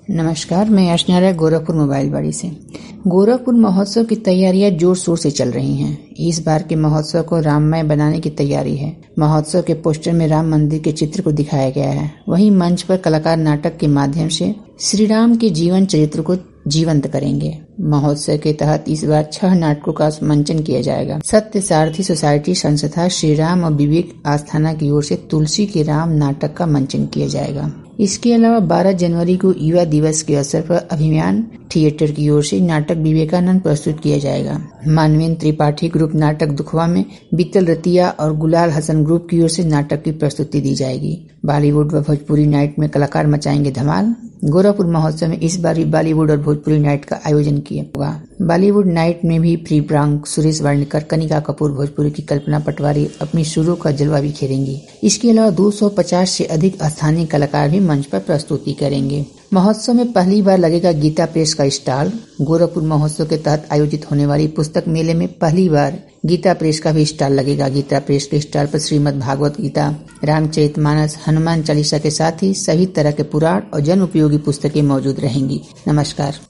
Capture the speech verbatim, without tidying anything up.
नमस्कार, मैं अर्चना गोरखपुर मोबाइल बाड़ी से। गोरखपुर महोत्सव की तैयारियां जोर शोर से चल रही हैं। इस बार के महोत्सव को राममय बनाने की तैयारी है। महोत्सव के पोस्टर में राम मंदिर के चित्र को दिखाया गया है। वहीं मंच पर कलाकार नाटक के माध्यम से श्री राम के जीवन चरित्र को जीवंत करेंगे। महोत्सव के तहत इस बार छह नाटकों का मंचन किया जाएगा। सत्य सारथी सोसाइटी संस्था श्री राम और विवेक आस्थाना की ओर से तुलसी के राम नाटक का मंचन किया जाएगा। इसके अलावा बारह जनवरी को युवा दिवस के अवसर पर अभिमान थिएटर की ओर से नाटक विवेकानंद प्रस्तुत किया जाएगा। मानवेंद्र त्रिपाठी ग्रुप नाटक दुखवा में बीतल रतिया और गुलाल हसन ग्रुप की ओर से नाटक की प्रस्तुति दी जाएगी। बॉलीवुड व भोजपुरी नाइट में कलाकार मचाएंगे धमाल। गोरखपुर महोत्सव में इस बार भी बॉलीवुड और भोजपुरी नाइट का आयोजन किया होगा। बॉलीवुड नाइट में भी प्री ब्रांक, सुरेश वाडनेकर, कनिका कपूर, भोजपुरी की कल्पना पटवारी अपनी सुरों का जलवा बिखेरेंगी। इसके अलावा दो सौ पचास से अधिक स्थानीय कलाकार भी मंच पर प्रस्तुति करेंगे। महोत्सव में पहली बार लगेगा गीता प्रेस का स्टॉल। गोरखपुर महोत्सव के तहत आयोजित होने वाली पुस्तक मेले में पहली बार गीता प्रेस का भी स्टॉल लगेगा। गीता प्रेस के स्टॉल पर श्रीमद् भागवत गीता, रामचरितमानस, हनुमान चालीसा के साथ ही सभी तरह के पुराण और जन उपयोगी पुस्तकें मौजूद रहेंगी। नमस्कार।